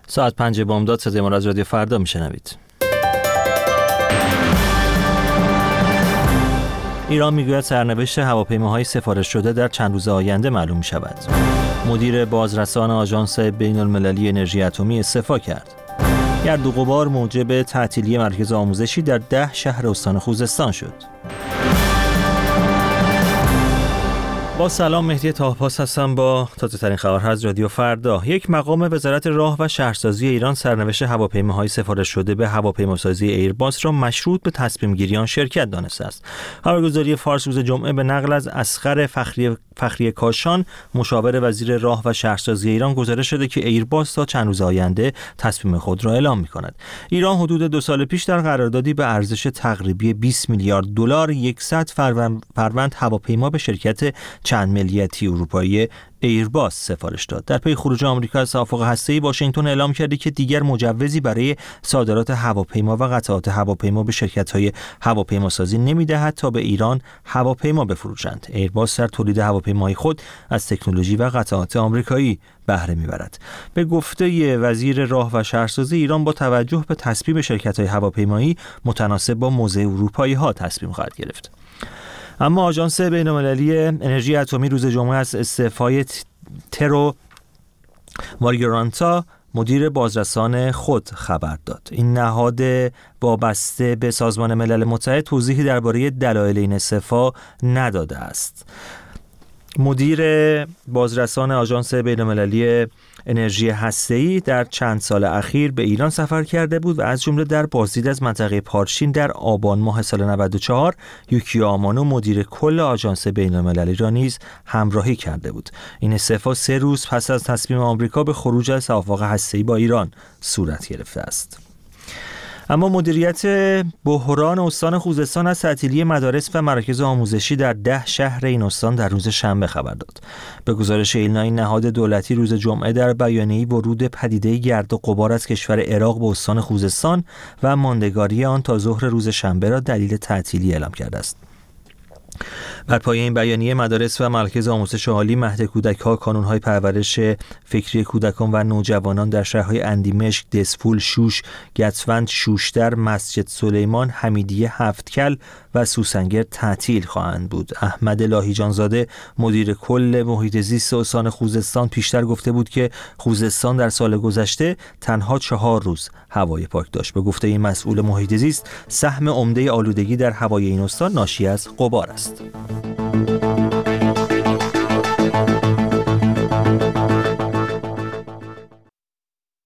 ساعت 5 بامداد صدای ما را از رادیو فردا میشنوید. ایران میگوید سرنوشت هواپیماهای سفارش شده در چند روز آینده معلوم میشود. مدیر بازرسان آژانس بین‌المللی انرژی اتمی استعفا کرد. گرد و غبار موجب تعطیلی مرکز آموزشی در 10 شهر استان خوزستان شد. با سلام، مهدی طاه‌پاس هستم با تازه ترین خبرها از رادیو فردا. یک مقام وزارت راه و شهرسازی ایران سرنوشت هواپیماهای سفارش شده به هواپیماسازی ایرباس را مشروط به تصمیم گیری آن شرکت دانسته است. خبرگزاری فارس روز جمعه به نقل از اصغر فخری کاشان، مشاور وزیر راه و شهرسازی ایران، گزارش شده که ایرباس تا چند روز آینده تصمیم خود را اعلام می‌کند. ایران حدود 2 سال پیش در قراردادی به ارزش تقریبی 20 میلیارد دلار 100 فروند هواپیما به شرکت چند ملیتی اروپایی ایرباس سفارش داد. در پی خروج آمریکا از توافق هسته‌ای، واشنگتن اعلام کرده که دیگر مجوزی برای صادرات هواپیما و قطعات هواپیما به شرکت‌های هواپیماسازی نمی‌دهد تا به ایران هواپیما بفروشند. ایرباس در تولید هواپیماهای خود از تکنولوژی و قطعات آمریکایی بهره می‌برد. به گفته وزیر راه و شهرسازی ایران، با توجه به تصمیم شرکت‌های هواپیمایی متناسب با موضع اروپایی‌ها تصمیم خواهد گرفت. اما آژانس بین‌المللی انرژی اتمی روز جمعه از استعفای ترو مارگرانتا، مدیر بازرسان خود، خبر داد. این نهاد وابسته به سازمان ملل متحد توضیحی درباره دلایل این استعفا نداده است. مدیر بازرسان آژانس بین‌المللی انرژی هسته‌ای در چند سال اخیر به ایران سفر کرده بود و از جمله در بازدید از منطقه پارچین در آبان ماه سال 94 یوکیو آمانو، مدیر کل آژانس بین‌المللی را نیز همراهی کرده بود. این استعفا 3 روز پس از تصمیم آمریکا به خروج از توافق هسته‌ای با ایران صورت گرفته است. اما مدیریت بحران استان خوزستان از تعطیلی مدارس و مراکز آموزشی در 10 شهر این استان در روز شنبه خبر داد. به گزارش ایلنا، نهاد دولتی روز جمعه در بیانیه‌ای ورود پدیده گرد و غبار از کشور عراق به استان خوزستان و ماندگاری آن تا ظهر روز شنبه را دلیل تعطیلی اعلام کرده است. بر پایه این بیانیه، مدارس و مراکز آموزش عالی، مهد کودک‌ها، کانون‌های پرورش فکری کودکان و نوجوانان در شهرهای اندیمشک، دسپول، شوش، گتوند، شوشتر، مسجد سلیمان، حمیدیه، هفتکل و سوسنگر تعطیل خواهند بود. احمد لاهیجانزاده، مدیر کل محیط زیست استان خوزستان، پیشتر گفته بود که خوزستان در سال گذشته تنها 4 روز هوای پاک داشت. به گفته این مسئول محیط زیست، سهم عمده آلودگی در هوای این استان ناشی از غبار است.